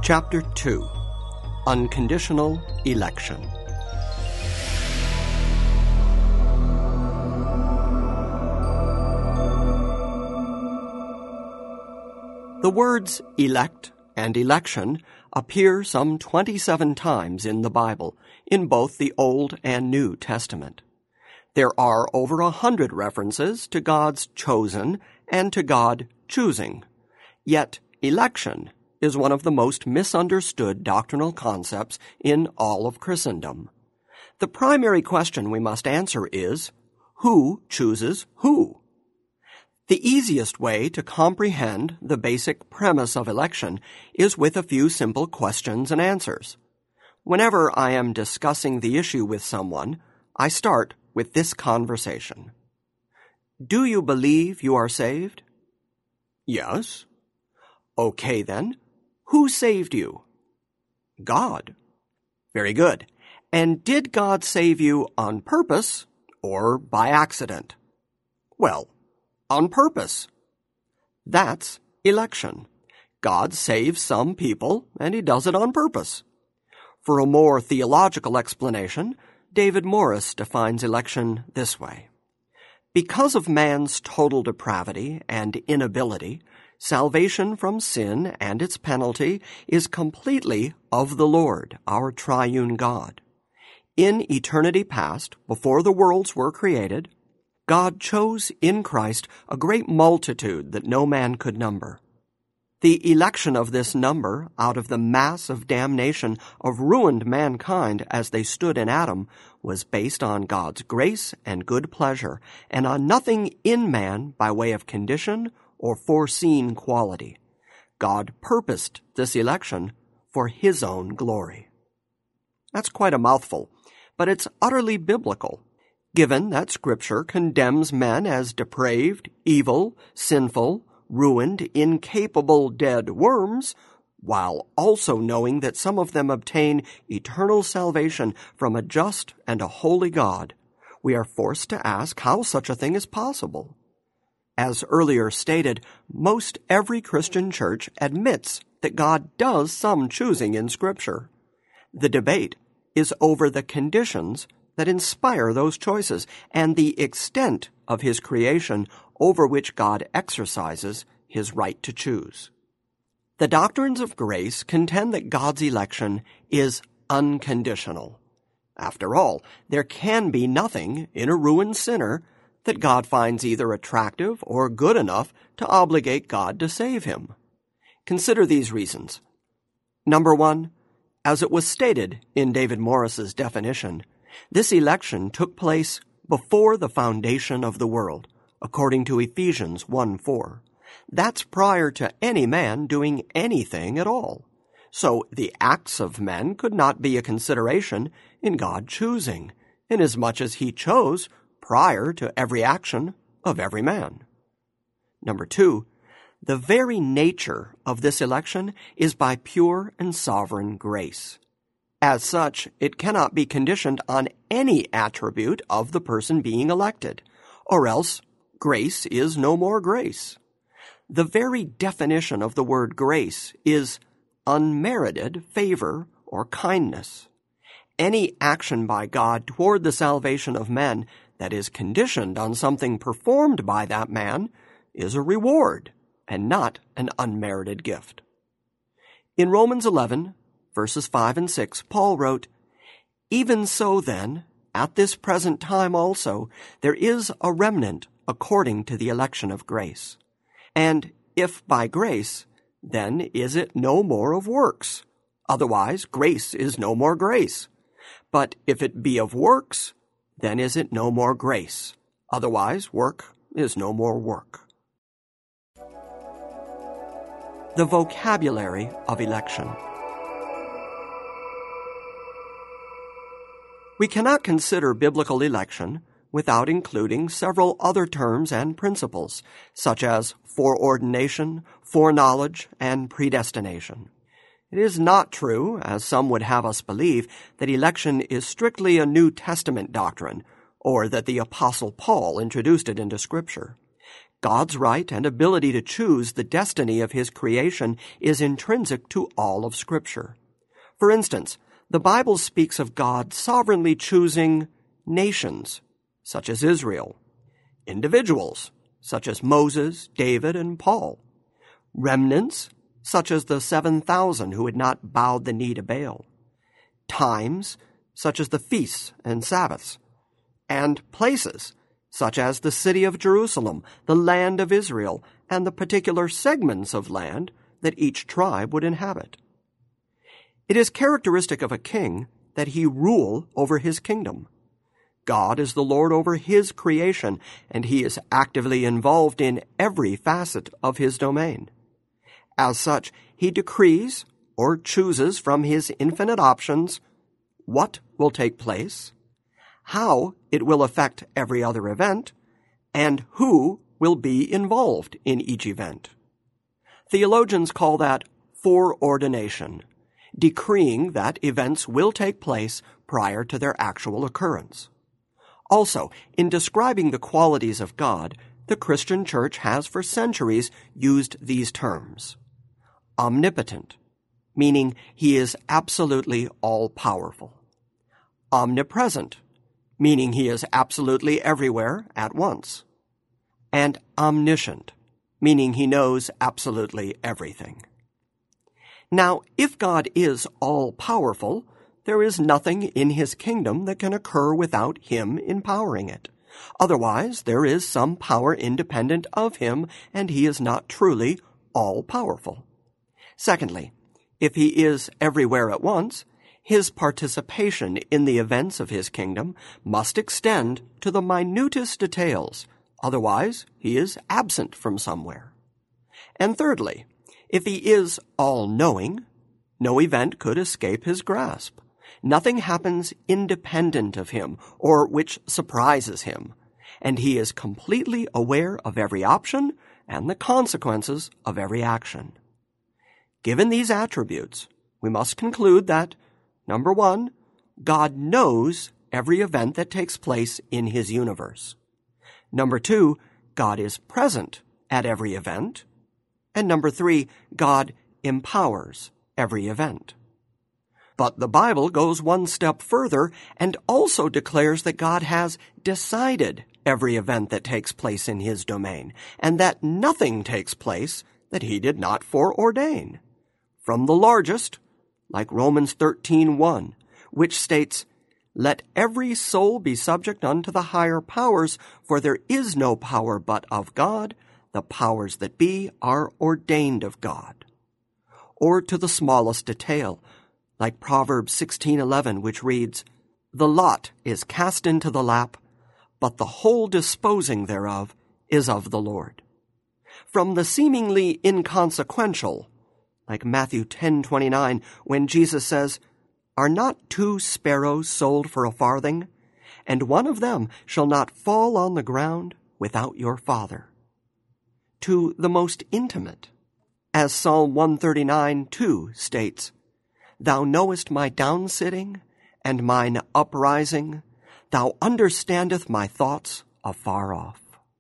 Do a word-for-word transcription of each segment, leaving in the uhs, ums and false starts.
Chapter two. Unconditional Election. The words elect and election appear some twenty-seven times in the Bible, in both the Old and New Testament. There are over a hundred references to God's chosen and to God choosing. Yet election is one of the most misunderstood doctrinal concepts in all of Christendom. The primary question we must answer is, who chooses who? The easiest way to comprehend the basic premise of election is with a few simple questions and answers. Whenever I am discussing the issue with someone, I start with this conversation. Do you believe you are saved? Yes. Okay then. Who saved you? God. Very good. And did God save you on purpose or by accident? Well, on purpose. That's election. God saves some people, and he does it on purpose. For a more theological explanation, David Morris defines election this way. Because of man's total depravity and inability, salvation from sin and its penalty is completely of the Lord, our triune God. In eternity past, before the worlds were created, God chose in Christ a great multitude that no man could number. The election of this number out of the mass of damnation of ruined mankind as they stood in Adam was based on God's grace and good pleasure, and on nothing in man by way of condition or foreseen quality. God purposed this election for his own glory. That's quite a mouthful, but it's utterly biblical, given that Scripture condemns men as depraved, evil, sinful, ruined, incapable dead worms, while also knowing that some of them obtain eternal salvation from a just and a holy God. We are forced to ask how such a thing is possible. As earlier stated, most every Christian church admits that God does some choosing in Scripture. The debate is over the conditions that inspire those choices and the extent of his creation over which God exercises his right to choose. The doctrines of grace contend that God's election is unconditional. After all, there can be nothing in a ruined sinner that God finds either attractive or good enough to obligate God to save him. Consider these reasons. Number one, as it was stated in David Morris's definition, this election took place before the foundation of the world, according to Ephesians one four. That's prior to any man doing anything at all. So the acts of men could not be a consideration in God choosing, inasmuch as he chose prior to every action of every man. Number two, the very nature of this election is by pure and sovereign grace. As such, it cannot be conditioned on any attribute of the person being elected, or else grace is no more grace. The very definition of the word grace is unmerited favor or kindness. Any action by God toward the salvation of men that is conditioned on something performed by that man is a reward and not an unmerited gift. In Romans eleven, verses five and six, Paul wrote, "Even so then, at this present time also, there is a remnant according to the election of grace. And if by grace, then is it no more of works. Otherwise, grace is no more grace. But if it be of works, then is it no more grace. Otherwise, work is no more work." The vocabulary of election. We cannot consider biblical election without including several other terms and principles, such as foreordination, foreknowledge, and predestination. It is not true, as some would have us believe, that election is strictly a New Testament doctrine, or that the Apostle Paul introduced it into Scripture. God's right and ability to choose the destiny of his creation is intrinsic to all of Scripture. For instance, the Bible speaks of God sovereignly choosing nations, such as Israel, individuals, such as Moses, David, and Paul, remnants, such as the seven thousand who had not bowed the knee to Baal, times, such as the feasts and Sabbaths, and places, such as the city of Jerusalem, the land of Israel, and the particular segments of land that each tribe would inhabit. It is characteristic of a king that he rule over his kingdom. God is the Lord over his creation, and he is actively involved in every facet of his domain. As such, he decrees or chooses from his infinite options what will take place, how it will affect every other event, and who will be involved in each event. Theologians call that foreordination, decreeing that events will take place prior to their actual occurrence. Also, in describing the qualities of God, the Christian Church has for centuries used these terms. Omnipotent, meaning he is absolutely all-powerful. Omnipresent, meaning he is absolutely everywhere at once. And omniscient, meaning he knows absolutely everything. Now, if God is all-powerful, there is nothing in his kingdom that can occur without him empowering it. Otherwise, there is some power independent of him, and he is not truly all-powerful. Secondly, if he is everywhere at once, his participation in the events of his kingdom must extend to the minutest details. Otherwise, he is absent from somewhere. And thirdly, if he is all-knowing, no event could escape his grasp. Nothing happens independent of him or which surprises him, and he is completely aware of every option and the consequences of every action. Given these attributes, we must conclude that, number one, God knows every event that takes place in his universe. Number two, God is present at every event. And number three, God empowers every event. But the Bible goes one step further and also declares that God has decided every event that takes place in his domain, and that nothing takes place that he did not foreordain. From the largest, like Romans thirteen one, which states, "Let every soul be subject unto the higher powers, for there is no power but of God. The powers that be are ordained of God." Or to the smallest detail, like Proverbs sixteen eleven, which reads, "The lot is cast into the lap, but the whole disposing thereof is of the Lord." From the seemingly inconsequential, like Matthew ten twenty-nine, when Jesus says, "Are not two sparrows sold for a farthing? And one of them shall not fall on the ground without your Father." To the most intimate, as Psalm one thirty-nine two states, "Thou knowest my downsitting and mine uprising. Thou understandest my thoughts afar off."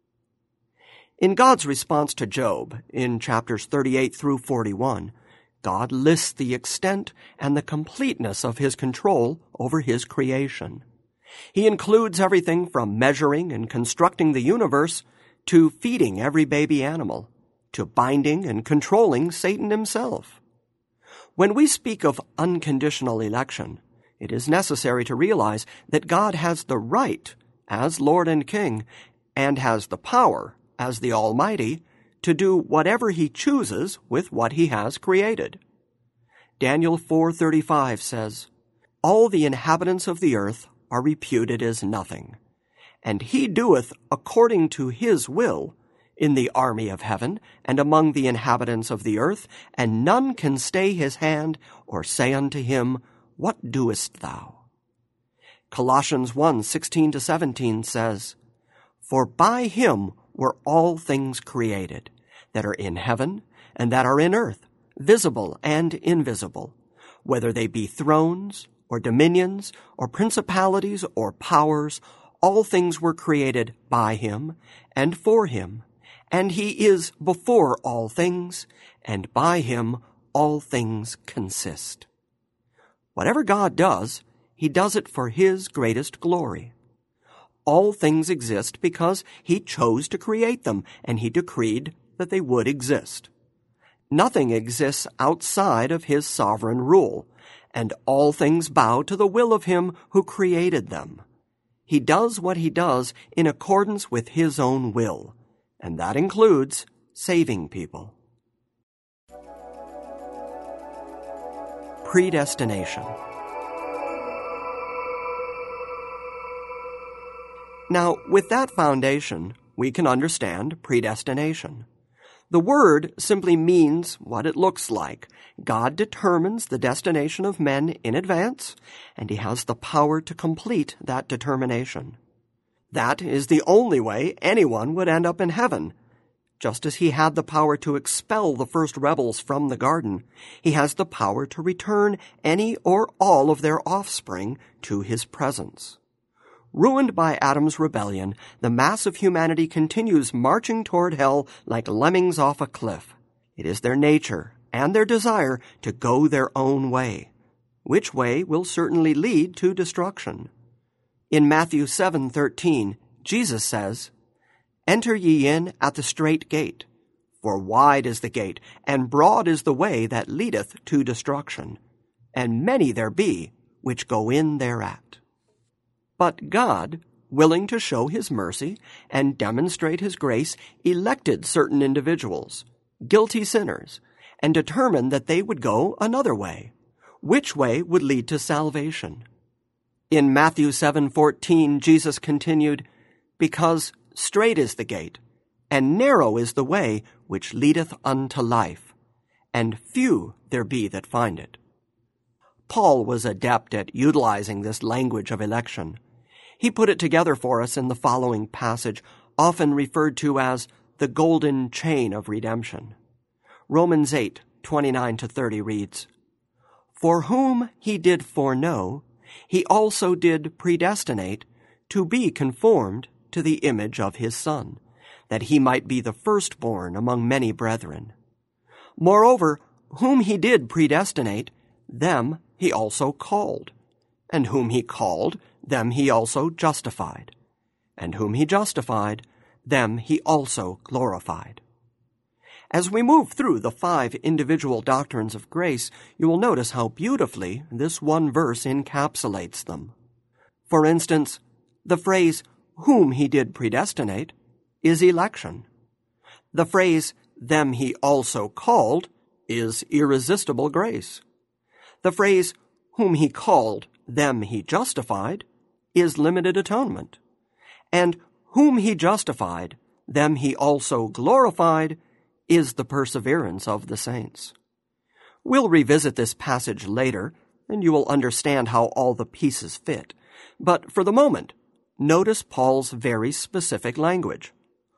In God's response to Job, in chapters thirty-eight through forty-one, God lists the extent and the completeness of his control over his creation. He includes everything from measuring and constructing the universe to feeding every baby animal, to binding and controlling Satan himself. When we speak of unconditional election, it is necessary to realize that God has the right, as Lord and King, and has the power, as the Almighty, to do whatever he chooses with what he has created. Daniel four thirty-five says, "All the inhabitants of the earth are reputed as nothing, and he doeth according to his will in the army of heaven and among the inhabitants of the earth, and none can stay his hand or say unto him, What doest thou?" Colossians one sixteen to seventeen says, "For by him were all things created, that are in heaven and that are in earth, visible and invisible, whether they be thrones or dominions or principalities or powers, all things were created by him and for him. and he is before all things, and by him all things consist. Whatever God does, he does it for his greatest glory. All things exist because he chose to create them, and he decreed that they would exist. Nothing exists outside of his sovereign rule, and all things bow to the will of him who created them. He does what he does in accordance with his own will, and that includes saving people. Predestination. Now, with that foundation, we can understand predestination. The word simply means what it looks like. God determines the destination of men in advance, and he has the power to complete that determination. That is the only way anyone would end up in heaven. Just as he had the power to expel the first rebels from the garden, he has the power to return any or all of their offspring to his presence. Ruined by Adam's rebellion, the mass of humanity continues marching toward hell like lemmings off a cliff. It is their nature and their desire to go their own way, which way will certainly lead to destruction. In Matthew seven thirteen, Jesus says, "Enter ye in at the strait gate, for wide is the gate, and broad is the way that leadeth to destruction, and many there be which go in thereat." But God, willing to show his mercy and demonstrate his grace, elected certain individuals, guilty sinners, and determined that they would go another way, which way would lead to salvation. In Matthew seven fourteen, Jesus continued, "Because strait is the gate, and narrow is the way which leadeth unto life, and few there be that find it." Paul was adept at utilizing this language of election. He put it together for us in the following passage, often referred to as the golden chain of redemption. Romans eight twenty-nine to thirty reads, "For whom he did foreknow, he also did predestinate to be conformed to the image of his Son, that he might be the firstborn among many brethren. Moreover, whom he did predestinate, them he also called. And whom he called, them he also justified. And whom he justified, them he also glorified." As we move through the five individual doctrines of grace, you will notice how beautifully this one verse encapsulates them. For instance, the phrase, "whom he did predestinate," is election. The phrase, "them he also called," is irresistible grace. The phrase, "whom he called, them he justified," is limited atonement. And "whom he justified, them he also glorified," is the perseverance of the saints. We'll revisit this passage later, and you will understand how all the pieces fit. But for the moment, notice Paul's very specific language.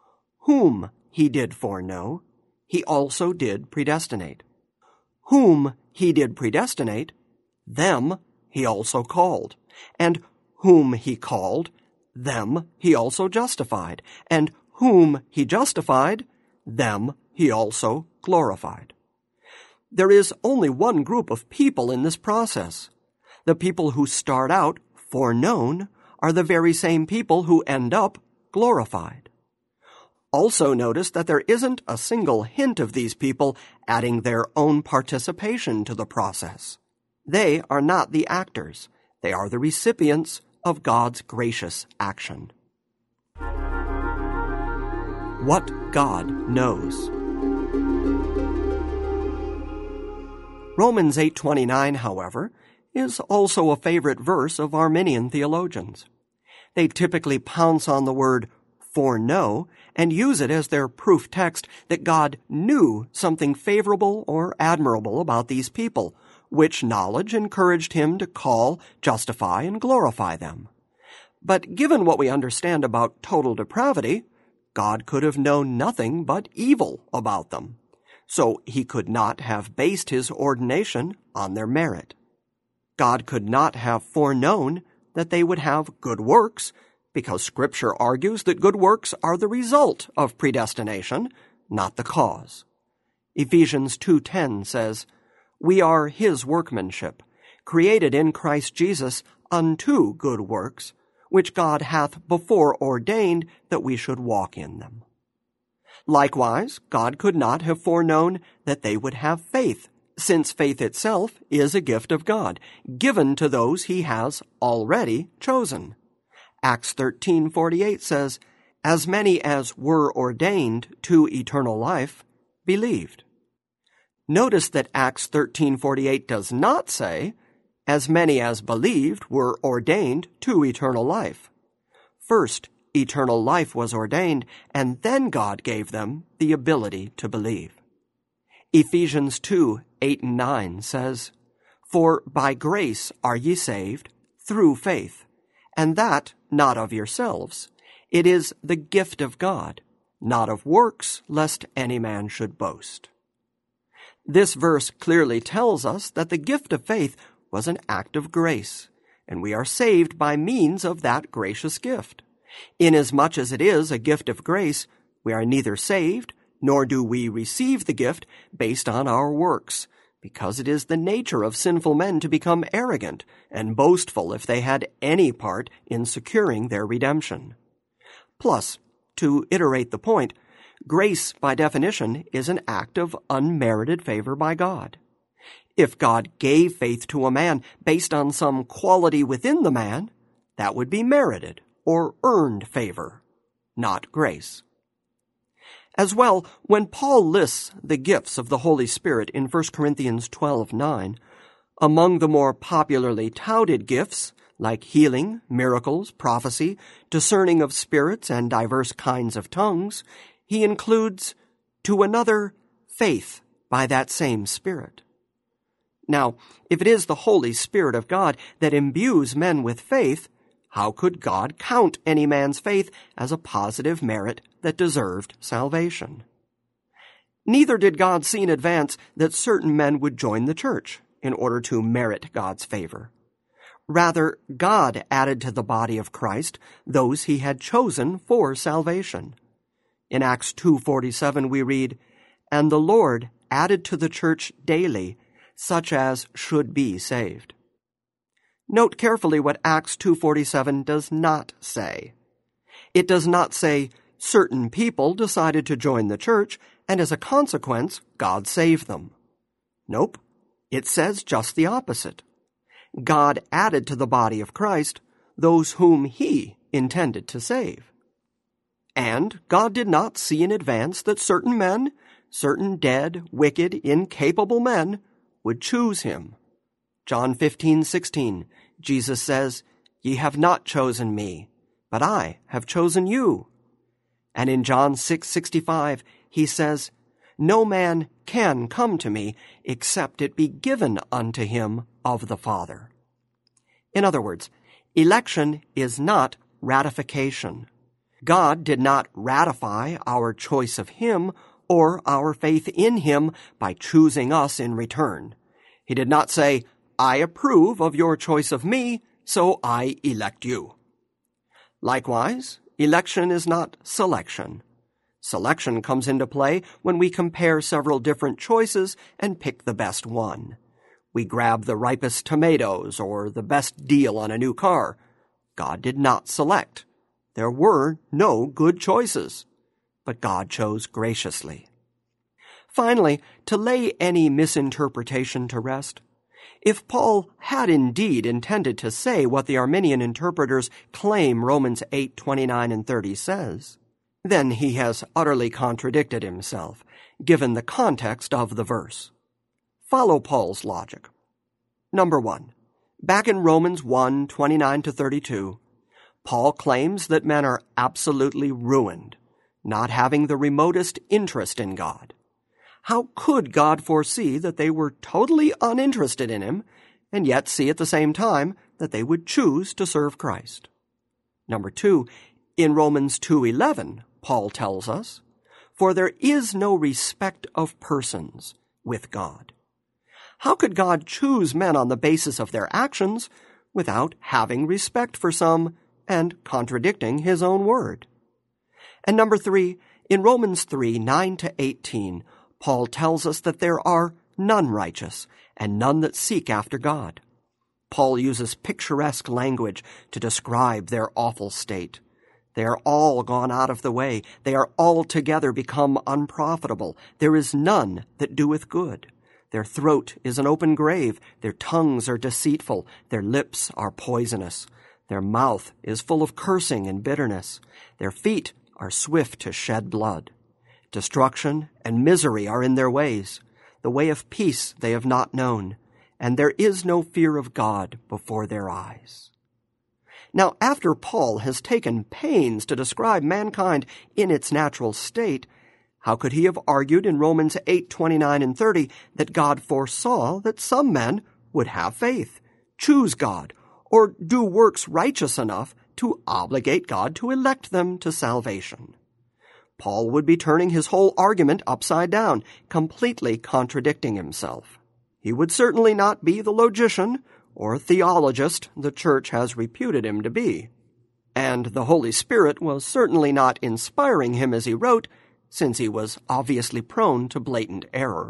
Whom he did foreknow, he also did predestinate. Whom he did predestinate, them he also called. And whom he called, them he also justified. And whom he justified, them he also glorified. There is only one group of people in this process. The people who start out foreknown are the very same people who end up glorified. Also notice that there isn't a single hint of these people adding their own participation to the process. They are not the actors. They are the recipients of God's gracious action. What God knows. Romans eight twenty-nine, however, is also a favorite verse of Arminian theologians. They typically pounce on the word foreknow and use it as their proof text that God knew something favorable or admirable about these people, which knowledge encouraged him to call, justify, and glorify them. But given what we understand about total depravity, God could have known nothing but evil about them, so he could not have based his ordination on their merit. God could not have foreknown that they would have good works, because Scripture argues that good works are the result of predestination, not the cause. Ephesians two ten says, "We are His workmanship, created in Christ Jesus unto good works, which God hath before ordained that we should walk in them." Likewise, God could not have foreknown that they would have faith, since faith itself is a gift of God, given to those He has already chosen. Acts thirteen forty-eight says, "As many as were ordained to eternal life believed." Notice that Acts thirteen forty-eight does not say, "As many as believed were ordained to eternal life." First, eternal life was ordained, and then God gave them the ability to believe. Ephesians two eight and nine says, "For by grace are ye saved, through faith, and that not of yourselves. It is the gift of God, not of works, lest any man should boast." This verse clearly tells us that the gift of faith was an act of grace, and we are saved by means of that gracious gift. Inasmuch as it is a gift of grace, we are neither saved, nor do we receive the gift based on our works, because it is the nature of sinful men to become arrogant and boastful if they had any part in securing their redemption. Plus, to iterate the point, grace, by definition, is an act of unmerited favor by God. If God gave faith to a man based on some quality within the man, that would be merited or earned favor, not grace. As well, when Paul lists the gifts of the Holy Spirit in First Corinthians twelve nine, among the more popularly touted gifts, like healing, miracles, prophecy, discerning of spirits, and diverse kinds of tongues, he includes, to another, faith by that same Spirit. Now, if it is the Holy Spirit of God that imbues men with faith, how could God count any man's faith as a positive merit that deserved salvation? Neither did God see in advance that certain men would join the church in order to merit God's favor. Rather, God added to the body of Christ those He had chosen for salvation. In Acts two forty-seven we read, "And the Lord added to the church daily such as should be saved." Note carefully what Acts two forty-seven does not say. It does not say certain people decided to join the church, and as a consequence, God saved them. Nope. It says just the opposite. God added to the body of Christ those whom He intended to save. And God did not see in advance that certain men, certain dead, wicked, incapable men, would choose Him. John fifteen sixteen, Jesus says, "Ye have not chosen me, but I have chosen you." And in John six sixty-five, He says, "No man can come to me except it be given unto him of the Father." In other words, election is not ratification. God did not ratify our choice of Him or our faith in Him by choosing us in return. He did not say, "I approve of your choice of me, so I elect you." Likewise, election is not selection. Selection comes into play when we compare several different choices and pick the best one. We grab the ripest tomatoes or the best deal on a new car. God did not select. There were no good choices, but God chose graciously. Finally, to lay any misinterpretation to rest, if Paul had indeed intended to say what the Arminian interpreters claim Romans eight twenty-nine and thirty says, then he has utterly contradicted himself, given the context of the verse. Follow Paul's logic. Number one, back in Romans one twenty-nine to thirty-two, Paul claims that men are absolutely ruined, not having the remotest interest in God. How could God foresee that they were totally uninterested in Him, and yet see at the same time that they would choose to serve Christ? Number two, in Romans two eleven, Paul tells us, "For there is no respect of persons with God." How could God choose men on the basis of their actions without having respect for some and contradicting his own word. And number three, in Romans three, nine to eighteen, Paul tells us that there are none righteous and none that seek after God. Paul uses picturesque language to describe their awful state. They are all gone out of the way. They are altogether become unprofitable. There is none that doeth good. Their throat is an open grave. Their tongues are deceitful. Their lips are poisonous. Their mouth is full of cursing and bitterness. Their feet are swift to shed blood. Destruction and misery are in their ways. The way of peace they have not known, and there is no fear of God before their eyes. Now, after Paul has taken pains to describe mankind in its natural state, how could he have argued in Romans eight, twenty-nine and thirty that God foresaw that some men would have faith, choose God, or do works righteous enough to obligate God to elect them to salvation? Paul would be turning his whole argument upside down, completely contradicting himself. He would certainly not be the logician or theologist the church has reputed him to be. And the Holy Spirit was certainly not inspiring him as he wrote, since he was obviously prone to blatant error.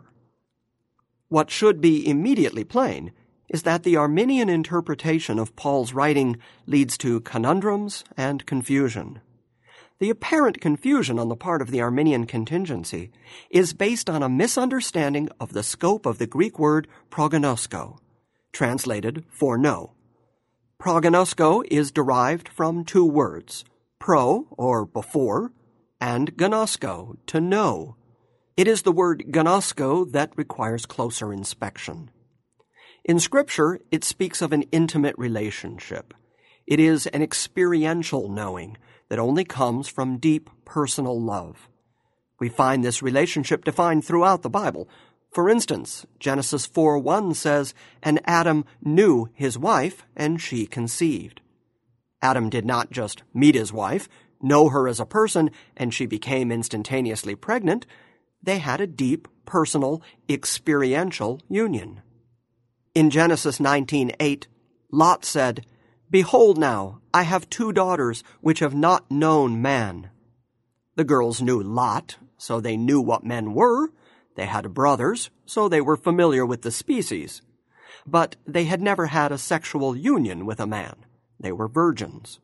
What should be immediately plain is that the Arminian interpretation of Paul's writing leads to conundrums and confusion. The apparent confusion on the part of the Arminian contingency is based on a misunderstanding of the scope of the Greek word prognosko, translated foreknow. Prognosko is derived from two words, pro, or before, and gnosko, to know. It is the word gnosko that requires closer inspection. In Scripture, it speaks of an intimate relationship. It is an experiential knowing that only comes from deep personal love. We find this relationship defined throughout the Bible. For instance, Genesis four one says, "And Adam knew his wife, and she conceived." Adam did not just meet his wife, know her as a person, and she became instantaneously pregnant. They had a deep, personal, experiential union. In Genesis nineteen eight, Lot said, "Behold now, I have two daughters which have not known man." The girls knew Lot, so they knew what men were. They had brothers, so they were familiar with the species. But they had never had a sexual union with a man. They were virgins.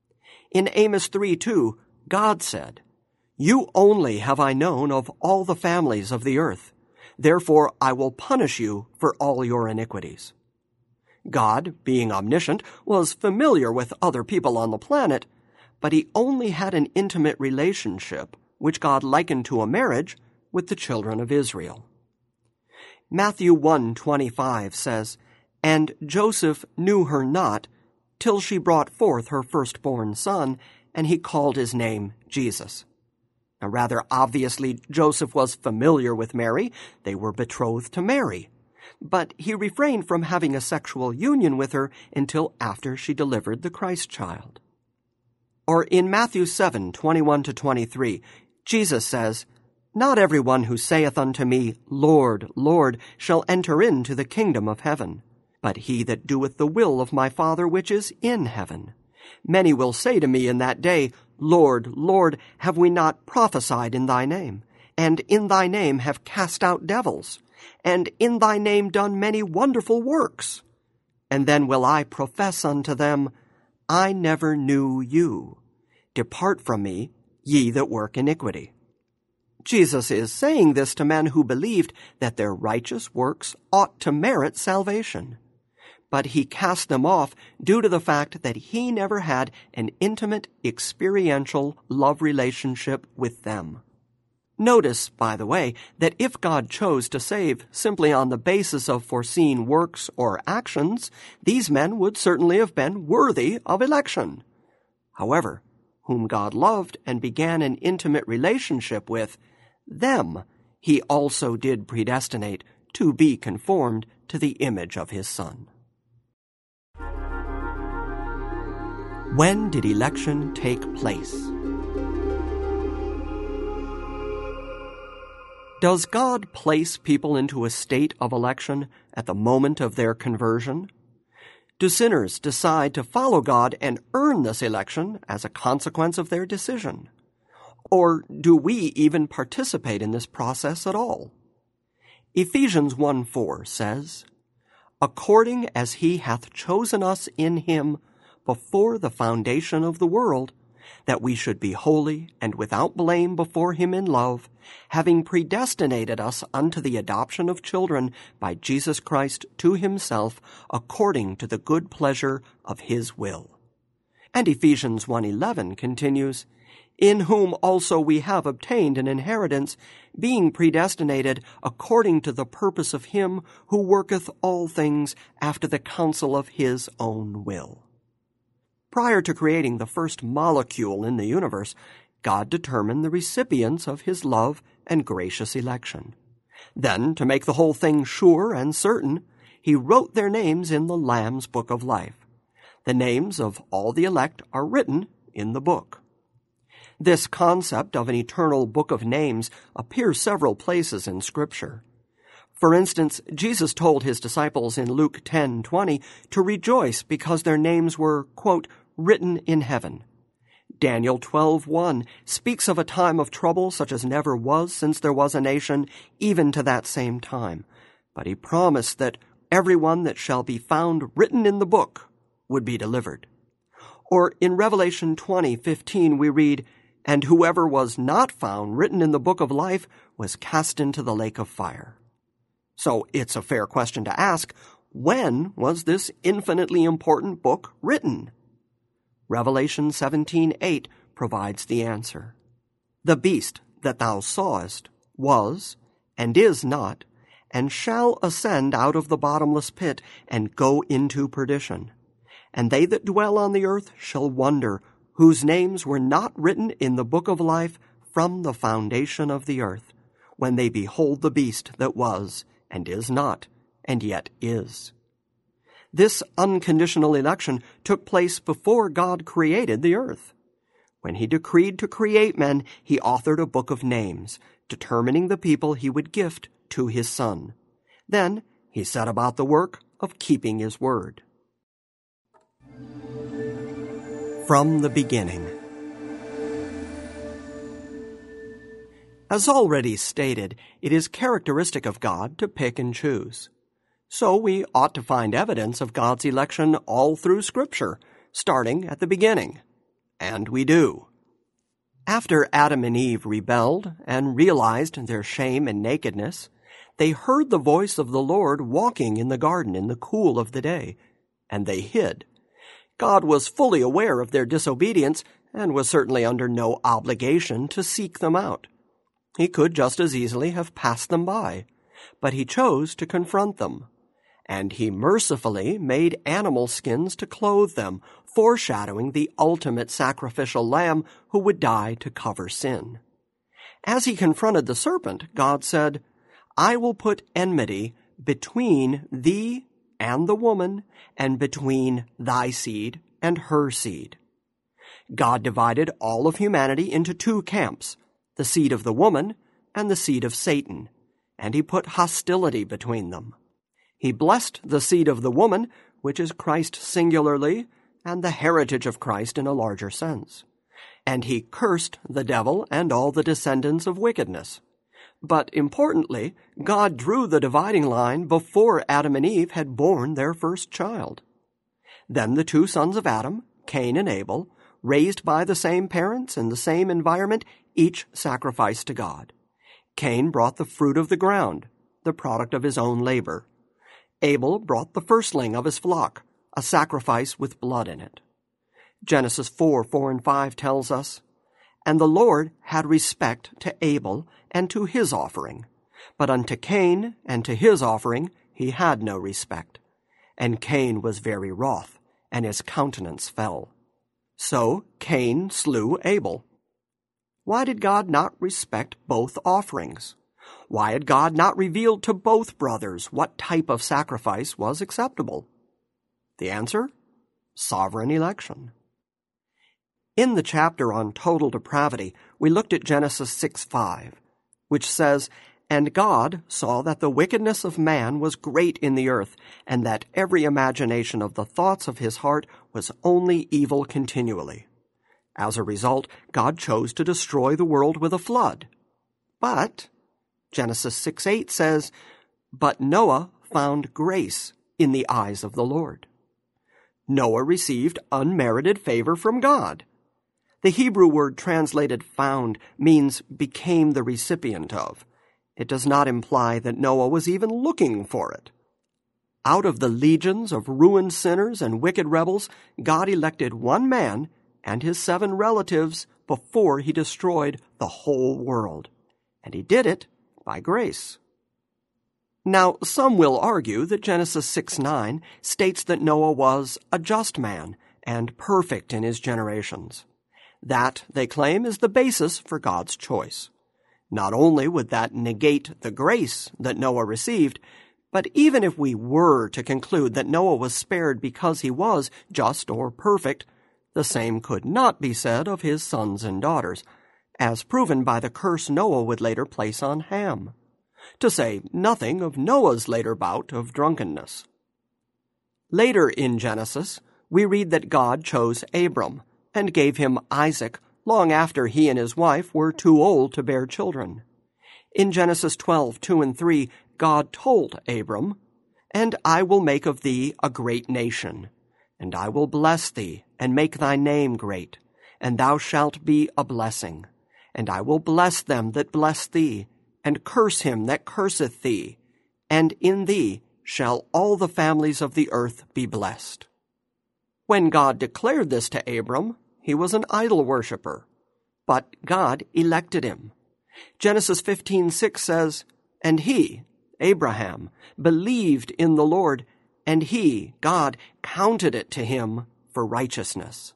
In Amos three two, God said, "You only have I known of all the families of the earth. Therefore I will punish you for all your iniquities." God, being omniscient, was familiar with other people on the planet, but he only had an intimate relationship, which God likened to a marriage, with the children of Israel. Matthew one twenty-five says, "And Joseph knew her not, till she brought forth her firstborn son, and he called his name Jesus." Now, rather obviously, Joseph was familiar with Mary. They were betrothed to Mary. But he refrained from having a sexual union with her until after she delivered the Christ child. Or in Matthew seven twenty-one to twenty-three, Jesus says, "Not every one who saith unto me, Lord, Lord, shall enter into the kingdom of heaven, but he that doeth the will of my Father which is in heaven. Many will say to me in that day, Lord, Lord, have we not prophesied in thy name, and in thy name have cast out devils, and in thy name done many wonderful works? And then will I profess unto them, I never knew you. Depart from me, ye that work iniquity." Jesus is saying this to men who believed that their righteous works ought to merit salvation. But he cast them off due to the fact that he never had an intimate, experiential love relationship with them. Notice, by the way, that if God chose to save simply on the basis of foreseen works or actions, these men would certainly have been worthy of election. However, whom God loved and began an intimate relationship with, them he also did predestinate to be conformed to the image of his Son. When did election take place? Does God place people into a state of election at the moment of their conversion? Do sinners decide to follow God and earn this election as a consequence of their decision? Or do we even participate in this process at all? Ephesians one four says, "According as he hath chosen us in him before the foundation of the world, that we should be holy and without blame before him in love, having predestinated us unto the adoption of children by Jesus Christ to himself, according to the good pleasure of his will." And Ephesians one eleven continues, "In whom also we have obtained an inheritance, being predestinated according to the purpose of him who worketh all things after the counsel of his own will." Prior to creating the first molecule in the universe, God determined the recipients of his love and gracious election. Then, to make the whole thing sure and certain, he wrote their names in the Lamb's Book of Life. The names of all the elect are written in the book. This concept of an eternal book of names appears several places in Scripture. For instance, Jesus told his disciples in Luke ten twenty to rejoice because their names were, quote, written in heaven. Daniel twelve one speaks of a time of trouble such as never was since there was a nation, even to that same time. But he promised that everyone that shall be found written in the book would be delivered. Or in Revelation twenty fifteen we read, "And whoever was not found written in the book of life was cast into the lake of fire." So it's a fair question to ask, when was this infinitely important book written? Revelation seventeen eight provides the answer. "The beast that thou sawest was, and is not, and shall ascend out of the bottomless pit, and go into perdition. And they that dwell on the earth shall wonder, whose names were not written in the book of life from the foundation of the earth, when they behold the beast that was, and is not, and yet is." This unconditional election took place before God created the earth. When he decreed to create men, he authored a book of names, determining the people he would gift to his Son. Then he set about the work of keeping his word. From the beginning. As already stated, it is characteristic of God to pick and choose. So we ought to find evidence of God's election all through Scripture, starting at the beginning. And we do. After Adam and Eve rebelled and realized their shame and nakedness, they heard the voice of the Lord walking in the garden in the cool of the day, and they hid. God was fully aware of their disobedience and was certainly under no obligation to seek them out. He could just as easily have passed them by, but he chose to confront them. And he mercifully made animal skins to clothe them, foreshadowing the ultimate sacrificial lamb who would die to cover sin. As he confronted the serpent, God said, "I will put enmity between thee and the woman, and between thy seed and her seed." God divided all of humanity into two camps, the seed of the woman and the seed of Satan, and he put hostility between them. He blessed the seed of the woman, which is Christ singularly, and the heritage of Christ in a larger sense. And he cursed the devil and all the descendants of wickedness. But importantly, God drew the dividing line before Adam and Eve had borne their first child. Then the two sons of Adam, Cain and Abel, raised by the same parents in the same environment, each sacrificed to God. Cain brought the fruit of the ground, the product of his own labor. Abel brought the firstling of his flock, a sacrifice with blood in it. Genesis four, four and five tells us, "And the Lord had respect to Abel and to his offering, but unto Cain and to his offering he had no respect. And Cain was very wroth, and his countenance fell. So Cain slew Abel." Why did God not respect both offerings? Why had God not revealed to both brothers what type of sacrifice was acceptable? The answer? Sovereign election. In the chapter on total depravity, we looked at Genesis six five, which says, And God saw that the wickedness of man was great in the earth, and that every imagination of the thoughts of his heart was only evil continually. As a result, God chose to destroy the world with a flood. But Genesis six eight says, "But Noah found grace in the eyes of the Lord." Noah received unmerited favor from God. The Hebrew word translated found means became the recipient of. It does not imply that Noah was even looking for it. Out of the legions of ruined sinners and wicked rebels, God elected one man and his seven relatives before he destroyed the whole world. And he did it by grace. Now, some will argue that Genesis six nine states that Noah was a just man and perfect in his generations. That, they claim, is the basis for God's choice. Not only would that negate the grace that Noah received, but even if we were to conclude that Noah was spared because he was just or perfect, the same could not be said of his sons and daughters, as proven by the curse Noah would later place on Ham, to say nothing of Noah's later bout of drunkenness. Later in Genesis, we read that God chose Abram and gave him Isaac long after he and his wife were too old to bear children. In Genesis twelve two and three, God told Abram, "And I will make of thee a great nation, and I will bless thee, and make thy name great, and thou shalt be a blessing. And I will bless them that bless thee, and curse him that curseth thee, and in thee shall all the families of the earth be blessed." When God declared this to Abram, he was an idol worshiper, but God elected him. Genesis fifteen six says, "And he, Abraham, believed in the Lord, and he, God, counted it to him for righteousness."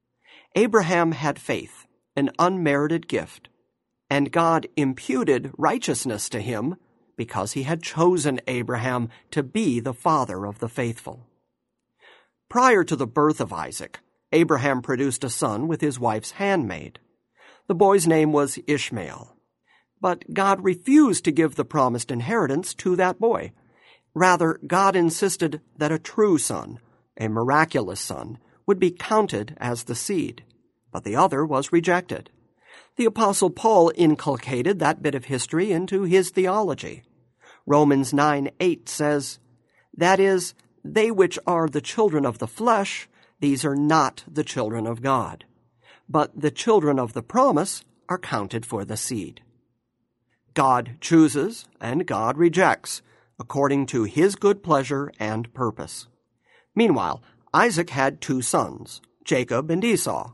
Abraham had faith, an unmerited gift, and God imputed righteousness to him because he had chosen Abraham to be the father of the faithful. Prior to the birth of Isaac, Abraham produced a son with his wife's handmaid. The boy's name was Ishmael. But God refused to give the promised inheritance to that boy. Rather, God insisted that a true son, a miraculous son, would be counted as the seed, but the other was rejected. The Apostle Paul inculcated that bit of history into his theology. Romans nine eight says, "That is, they which are the children of the flesh, these are not the children of God. But the children of the promise are counted for the seed." God chooses and God rejects, according to his good pleasure and purpose. Meanwhile, Isaac had two sons, Jacob and Esau.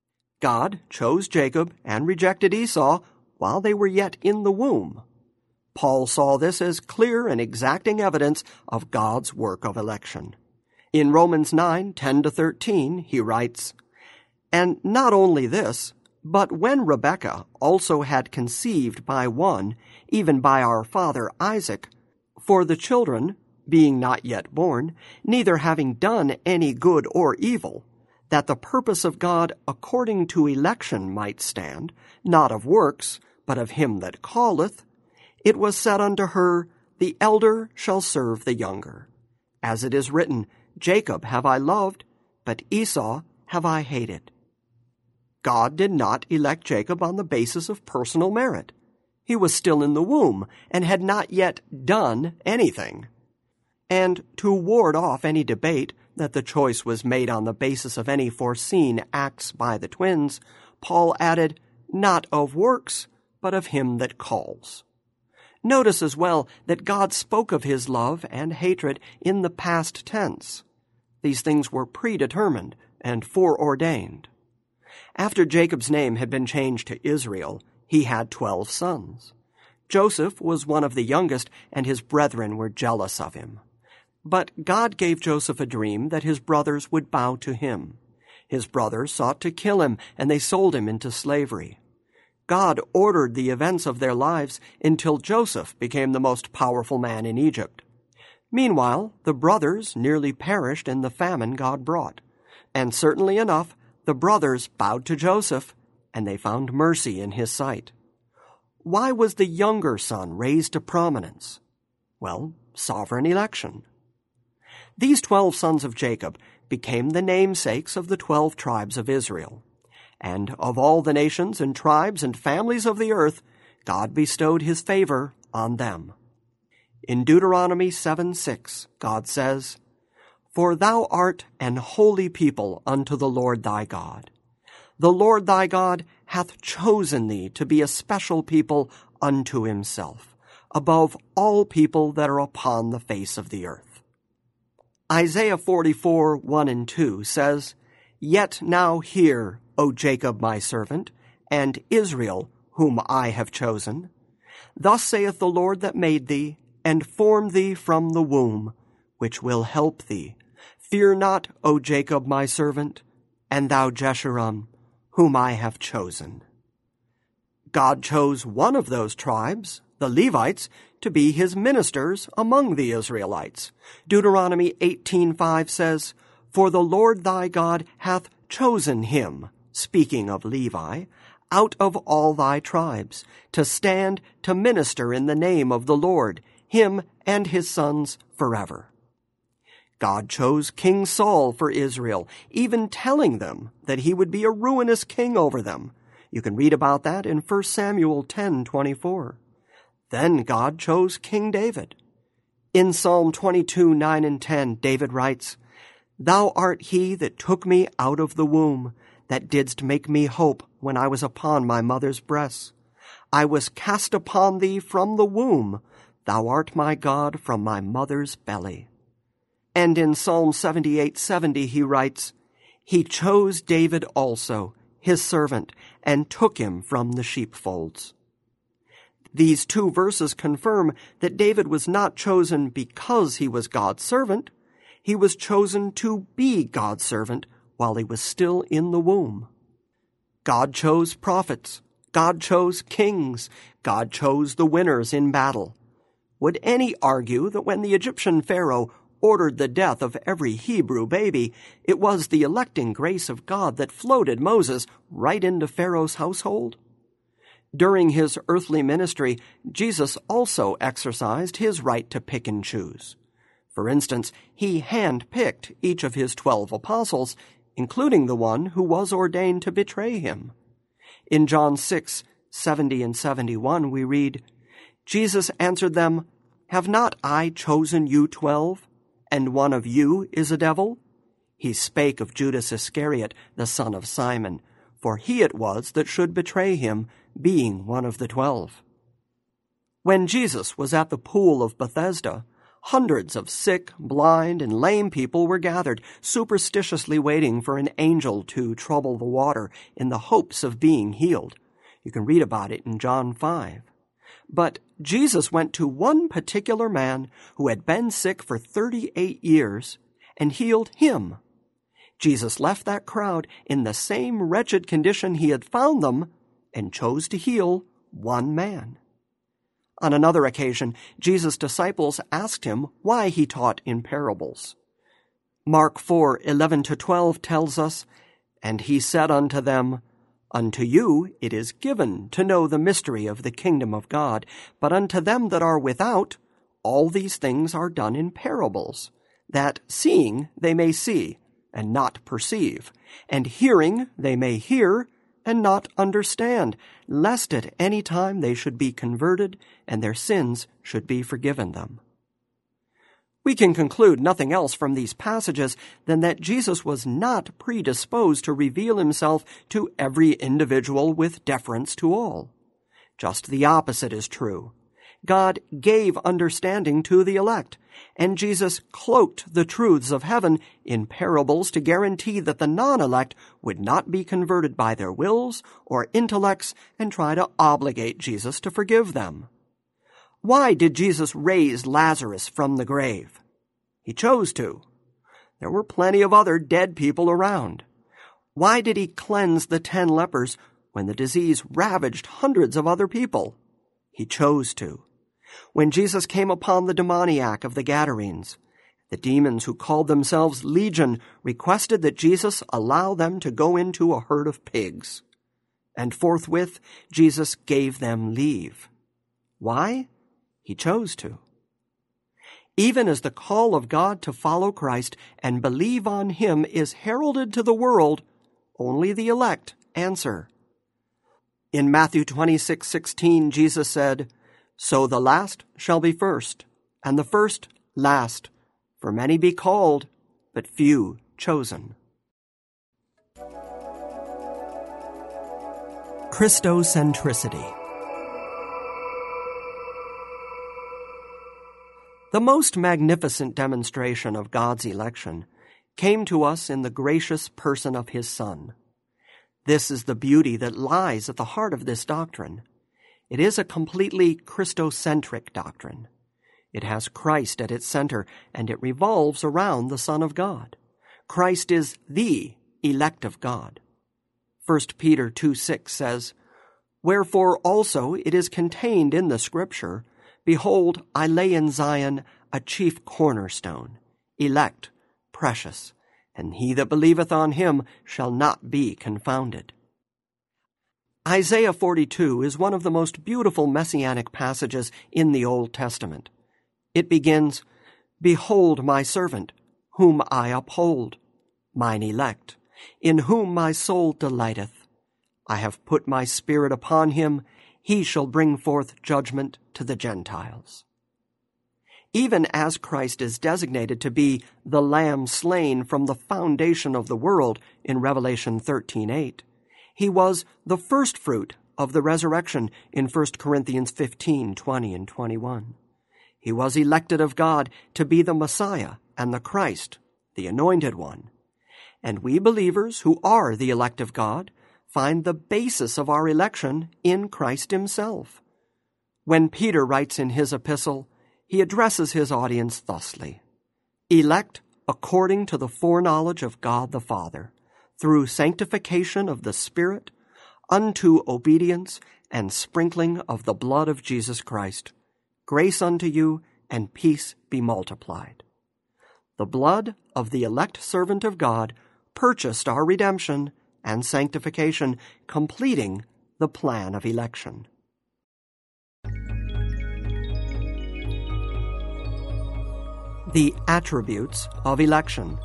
God chose Jacob and rejected Esau while they were yet in the womb. Paul saw this as clear and exacting evidence of God's work of election. In Romans nine ten to thirteen, he writes, "And not only this, but when Rebekah also had conceived by one, even by our father Isaac, for the children, being not yet born, neither having done any good or evil, that the purpose of God according to election might stand, not of works, but of him that calleth, it was said unto her, The elder shall serve the younger. As it is written, Jacob have I loved, but Esau have I hated." God did not elect Jacob on the basis of personal merit. He was still in the womb and had not yet done anything. And to ward off any debate that the choice was made on the basis of any foreseen acts by the twins, Paul added, "Not of works, but of him that calls." Notice as well that God spoke of his love and hatred in the past tense. These things were predetermined and foreordained. After Jacob's name had been changed to Israel, he had twelve sons. Joseph was one of the youngest, and his brethren were jealous of him. But God gave Joseph a dream that his brothers would bow to him. His brothers sought to kill him, and they sold him into slavery. God ordered the events of their lives until Joseph became the most powerful man in Egypt. Meanwhile, the brothers nearly perished in the famine God brought. And certainly enough, the brothers bowed to Joseph, and they found mercy in his sight. why was the younger son raised to prominence? Well, sovereign election. These twelve sons of Jacob became the namesakes of the twelve tribes of Israel. And of all the nations and tribes and families of the earth, God bestowed his favor on them. In Deuteronomy seven six, God says, "For thou art an holy people unto the Lord thy God. The Lord thy God hath chosen thee to be a special people unto himself, above all people that are upon the face of the earth." Isaiah forty-four, one and two says, "Yet now hear, O Jacob my servant, and Israel, whom I have chosen. Thus saith the Lord that made thee, and formed thee from the womb, which will help thee. Fear not, O Jacob my servant, and thou Jeshurun, whom I have chosen." God chose one of those tribes, the Levites, to be his ministers among the Israelites. Deuteronomy eighteen five says, "For the Lord thy God hath chosen him," speaking of Levi, "out of all thy tribes, to stand to minister in the name of the Lord, him and his sons forever." God chose King Saul for Israel, even telling them that he would be a ruinous king over them. You can read about that in First Samuel ten twenty-four. Then God chose King David. In Psalm twenty-two, nine and ten, David writes, "Thou art he that took me out of the womb, that didst make me hope when I was upon my mother's breasts. I was cast upon thee from the womb. Thou art my God from my mother's belly." And in Psalm seventy-eight seventy he writes, "He chose David also, his servant, and took him from the sheepfolds." These two verses confirm that David was not chosen because he was God's servant. He was chosen to be God's servant while he was still in the womb. God chose prophets. God chose kings. God chose the winners in battle. Would any argue that when the Egyptian Pharaoh ordered the death of every Hebrew baby, it was the electing grace of God that floated Moses right into Pharaoh's household? During his earthly ministry, Jesus also exercised his right to pick and choose. For instance, he hand-picked each of his twelve apostles, including the one who was ordained to betray him. In John six, seventy and seventy-one, we read, "Jesus answered them, Have not I chosen you twelve, and one of you is a devil?" He spake of Judas Iscariot, the son of Simon, for he it was that should betray him, being one of the twelve. When Jesus was at the pool of Bethesda, hundreds of sick, blind, and lame people were gathered, superstitiously waiting for an angel to trouble the water in the hopes of being healed. You can read about it in John five. But Jesus went to one particular man who had been sick for thirty-eight years and healed him. Jesus left that crowd in the same wretched condition he had found them and chose to heal one man. On another occasion, Jesus' disciples asked him why he taught in parables. Mark four, eleven to twelve tells us, "And he said unto them, Unto you it is given to know the mystery of the kingdom of God, but unto them that are without, all these things are done in parables, that seeing they may see, and not perceive, and hearing they may hear, and not understand, lest at any time they should be converted, and their sins should be forgiven them." We can conclude nothing else from these passages than that Jesus was not predisposed to reveal himself to every individual with deference to all. Just the opposite is true. God gave understanding to the elect, and Jesus cloaked the truths of heaven in parables to guarantee that the non-elect would not be converted by their wills or intellects and try to obligate Jesus to forgive them. Why did Jesus raise Lazarus from the grave? He chose to. There were plenty of other dead people around. Why did he cleanse the ten lepers when the disease ravaged hundreds of other people? He chose to. When Jesus came upon the demoniac of the Gadarenes, the demons who called themselves Legion requested that Jesus allow them to go into a herd of pigs. and forthwith Jesus gave them leave. Why? He chose to. Even as the call of God to follow Christ and believe on him is heralded to the world, only the elect answer. In Matthew twenty-six sixteen, Jesus said, "So the last shall be first, and the first last. For many be called, but few chosen." Christocentricity. The most magnificent demonstration of God's election came to us in the gracious person of his Son. This is the beauty that lies at the heart of this doctrine. It is a completely Christocentric doctrine. It has Christ at its center, and it revolves around the Son of God. Christ is the elect of God. First Peter two six says, "Wherefore also it is contained in the Scripture, Behold, I lay in Zion a chief cornerstone, elect, precious, and he that believeth on him shall not be confounded." Isaiah forty-two is one of the most beautiful messianic passages in the Old Testament. It begins, "Behold my servant, whom I uphold, mine elect, in whom my soul delighteth. I have put my spirit upon him, he shall bring forth judgment to the Gentiles." Even as Christ is designated to be the Lamb slain from the foundation of the world in Revelation thirteen eight, he was the firstfruit of the resurrection in First Corinthians fifteen twenty and twenty-one. He was elected of God to be the Messiah and the Christ, the Anointed One. And we believers who are the elect of God find the basis of our election in Christ himself. When Peter writes in his epistle, he addresses his audience thusly, "Elect according to the foreknowledge of God the Father, through sanctification of the Spirit, unto obedience and sprinkling of the blood of Jesus Christ. Grace unto you and peace be multiplied." The blood of the elect servant of God purchased our redemption and sanctification, completing the plan of election. The attributes of election.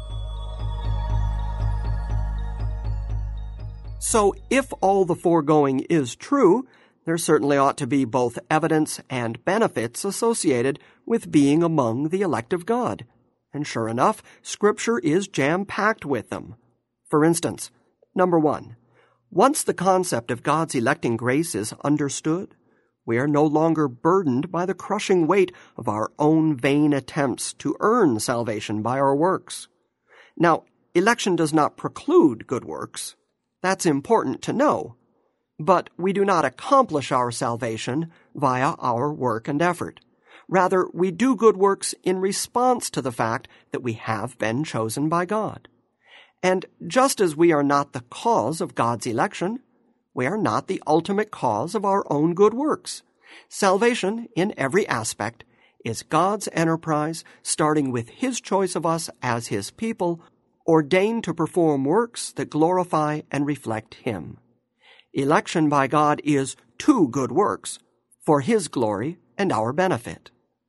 So, if all the foregoing is true, there certainly ought to be both evidence and benefits associated with being among the elect of God. And sure enough, Scripture is jam-packed with them. For instance, number one, once the concept of God's electing grace is understood, we are no longer burdened by the crushing weight of our own vain attempts to earn salvation by our works. Now, election does not preclude good works. That's important to know. But we do not accomplish our salvation via our work and effort. Rather, we do good works in response to the fact that we have been chosen by God. And just as we are not the cause of God's election, we are not the ultimate cause of our own good works. Salvation, in every aspect, is God's enterprise, starting with his choice of us as his people, ordained to perform works that glorify and reflect him. Election by God is to good works, for his glory and our benefit.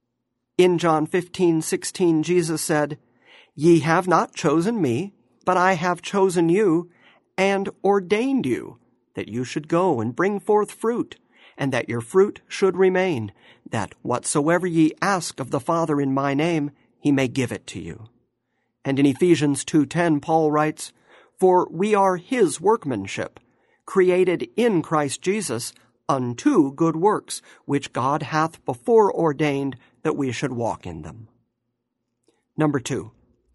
In John fifteen sixteen, Jesus said, "Ye have not chosen me, but I have chosen you, and ordained you, that you should go and bring forth fruit, and that your fruit should remain, that whatsoever ye ask of the Father in my name, he may give it to you." And in Ephesians two ten, Paul writes, "For we are his workmanship, created in Christ Jesus unto good works, which God hath before ordained that we should walk in them." Number two,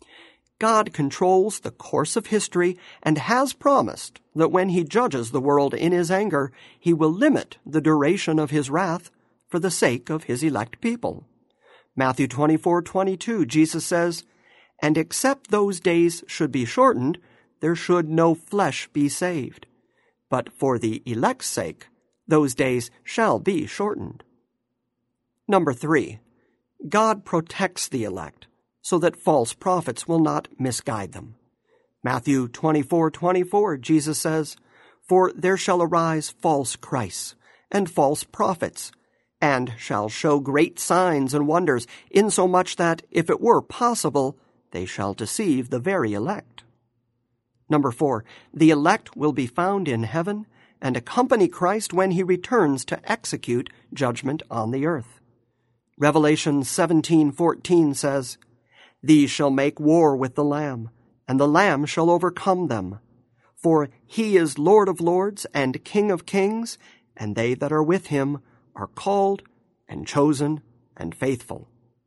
God controls the course of history and has promised that when he judges the world in his anger, he will limit the duration of his wrath for the sake of his elect people. Matthew twenty-four twenty-two, Jesus says, "And except those days should be shortened, there should no flesh be saved. But for the elect's sake, those days shall be shortened." Number three, God protects the elect so that false prophets will not misguide them. Matthew twenty-four twenty-four, Jesus says, For there shall arise false Christs, and false prophets, and shall show great signs and wonders, insomuch that, if it were possible, they shall deceive the very elect. Number four, the elect will be found in heaven and accompany Christ when he returns to execute judgment on the earth. Revelation seventeen fourteen says, These shall make war with the Lamb, and the Lamb shall overcome them. For he is Lord of lords and King of kings, and they that are with him are called and chosen and faithful.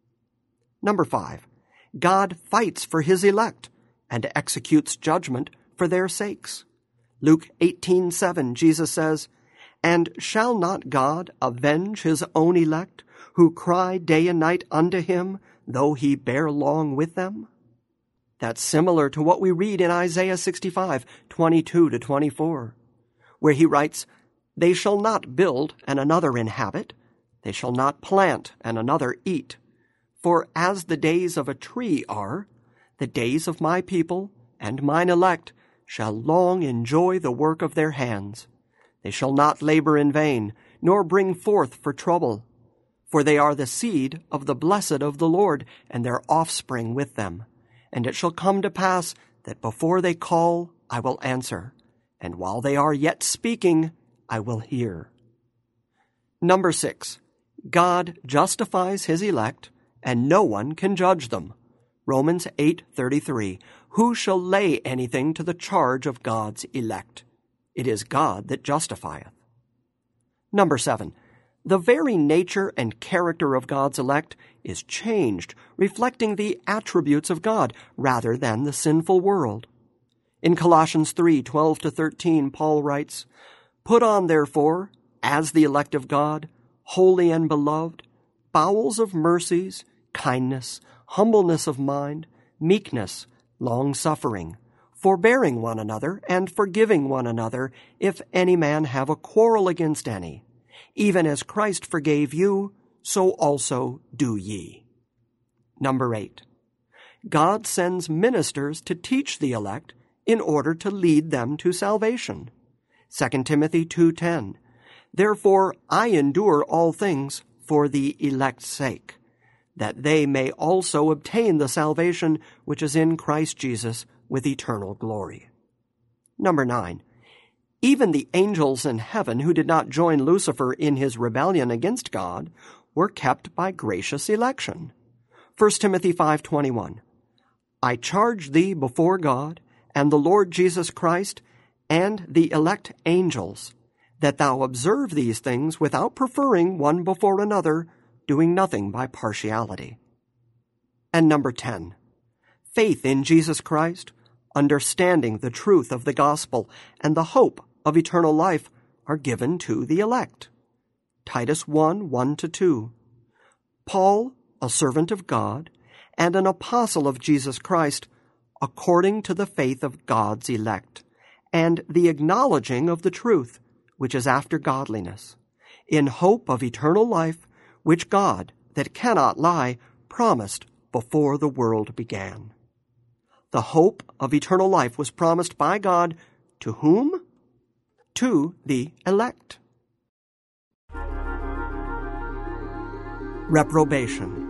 Number five, God fights for his elect and executes judgment for their sakes. Luke eighteen seven, Jesus says, And shall not God avenge his own elect, who cry day and night unto him, though he bear long with them? That's similar to what we read in Isaiah sixty-five, twenty-two to twenty-four, where he writes, They shall not build and another inhabit, they shall not plant and another eat. For as the days of a tree are, the days of my people and mine elect shall long enjoy the work of their hands. They shall not labor in vain, nor bring forth for trouble. For they are the seed of the blessed of the Lord, and their offspring with them. And it shall come to pass that before they call, I will answer, and while they are yet speaking, I will hear. Number six, God justifies his elect, and no one can judge them. Romans eight thirty-three, Who shall lay anything to the charge of God's elect? It is God that justifieth. Number seven, the very nature and character of God's elect is changed, reflecting the attributes of God rather than the sinful world. In Colossians three twelve to thirteen, Paul writes, Put on, therefore, as the elect of God, holy and beloved, bowels of mercies, kindness, humbleness of mind, meekness, long-suffering, forbearing one another, and forgiving one another, if any man have a quarrel against any. Even as Christ forgave you, so also do ye. Number eight, God sends ministers to teach the elect in order to lead them to salvation. Second Timothy two ten, Therefore I endure all things for the elect's sake, that they may also obtain the salvation which is in Christ Jesus with eternal glory. Number nine, even the angels in heaven who did not join Lucifer in his rebellion against God were kept by gracious election. First Timothy five twenty-one, I charge thee before God and the Lord Jesus Christ and the elect angels, that thou observe these things without preferring one before another, doing nothing by partiality. And number ten, faith in Jesus Christ, understanding the truth of the gospel, and the hope of eternal life are given to the elect. Titus one one to two. Paul, a servant of God, and an apostle of Jesus Christ, according to the faith of God's elect, and the acknowledging of the truth, which is after godliness, in hope of eternal life, which God, that cannot lie, promised before the world began. The hope of eternal life was promised by God to whom? To the elect. Reprobation.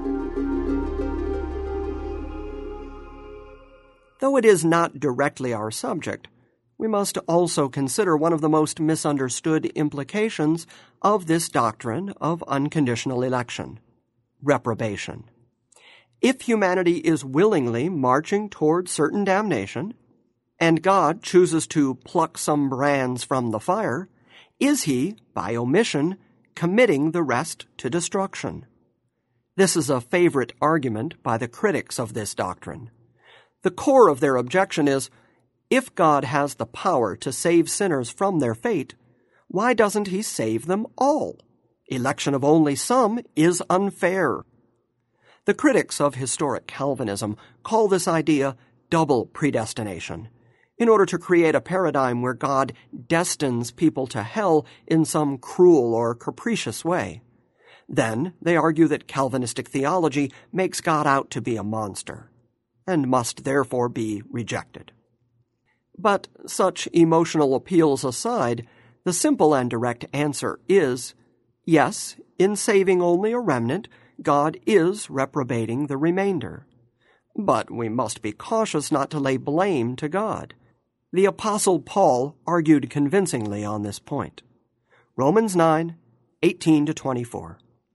Though it is not directly our subject, we must also consider one of the most misunderstood implications of this doctrine of unconditional election: reprobation. If humanity is willingly marching toward certain damnation, and God chooses to pluck some brands from the fire, is he, by omission, committing the rest to destruction? This is a favorite argument by the critics of this doctrine. The core of their objection is, if God has the power to save sinners from their fate, why doesn't he save them all? Election of only some is unfair. The critics of historic Calvinism call this idea double predestination, in order to create a paradigm where God destines people to hell in some cruel or capricious way. Then they argue that Calvinistic theology makes God out to be a monster, and must therefore be rejected. But such emotional appeals aside, the simple and direct answer is, yes, in saving only a remnant, God is reprobating the remainder. But we must be cautious not to lay blame to God. The Apostle Paul argued convincingly on this point. Romans nine, eighteen to twenty-four.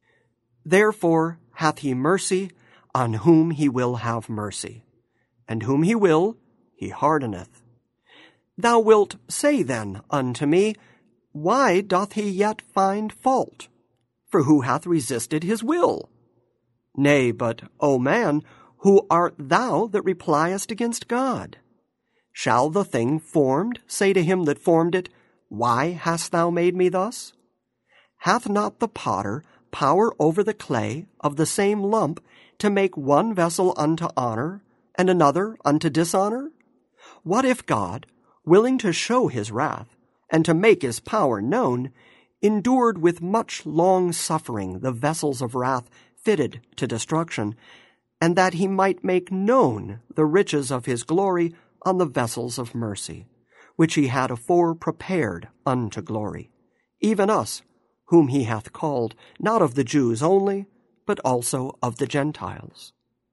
Therefore hath he mercy on whom he will have mercy, and whom he will, he hardeneth. Thou wilt say then unto me, Why doth he yet find fault? For who hath resisted his will? Nay, but, O man, who art thou that repliest against God? Shall the thing formed say to him that formed it, Why hast thou made me thus? Hath not the potter power over the clay of the same lump to make one vessel unto honor and another unto dishonor? What if God, willing to show his wrath and to make his power known, endured with much long suffering the vessels of wrath fitted to destruction, and that he might make known the riches of his glory on the vessels of mercy, which he had afore prepared unto glory, even us, whom he hath called, not of the Jews only, but also of the Gentiles.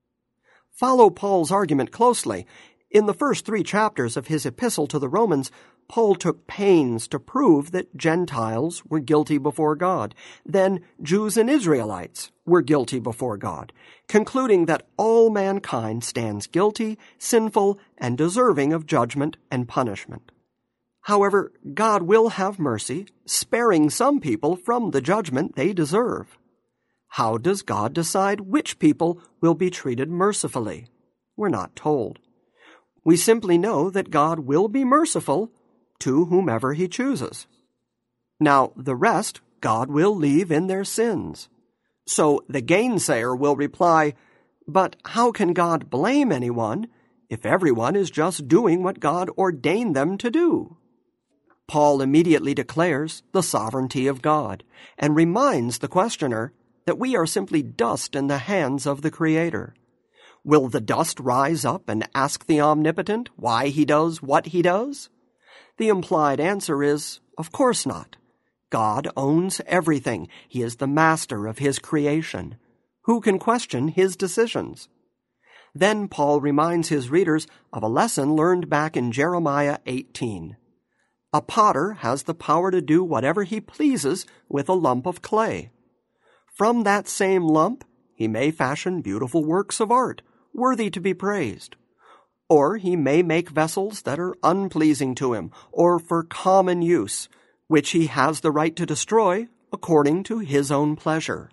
Follow Paul's argument closely. In the first three chapters of his epistle to the Romans, Paul took pains to prove that Gentiles were guilty before God. Then Jews and Israelites were guilty before God, concluding that all mankind stands guilty, sinful, and deserving of judgment and punishment. However, God will have mercy, sparing some people from the judgment they deserve. How does God decide which people will be treated mercifully? We're not told. We simply know that God will be merciful to whomever he chooses. Now, the rest God will leave in their sins. So the gainsayer will reply, But how can God blame anyone if everyone is just doing what God ordained them to do? Paul immediately declares the sovereignty of God and reminds the questioner that we are simply dust in the hands of the Creator. Will the dust rise up and ask the Omnipotent why he does what he does? The implied answer is, of course not. God owns everything. He is the master of his creation. Who can question his decisions? Then Paul reminds his readers of a lesson learned back in Jeremiah eighteen. A potter has the power to do whatever he pleases with a lump of clay. From that same lump, he may fashion beautiful works of art, worthy to be praised. Or he may make vessels that are unpleasing to him, or for common use, which he has the right to destroy according to his own pleasure.